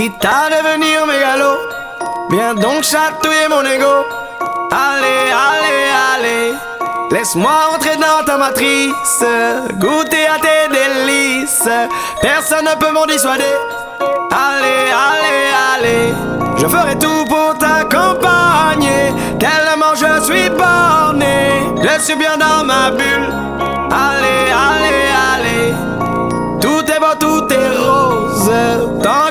quitte à devenir mégalo. Viens donc chatouiller mon ego. Allez, allez, allez, laisse-moi entrer dans ta matrice, goûter à tes délices. Personne ne peut m'en dissuader. Allez, allez, allez, je ferai tout pour t'accompagner. Tellement je suis borné, je suis bien dans ma bulle. Allez, allez, allez, tout est beau, tout est rose.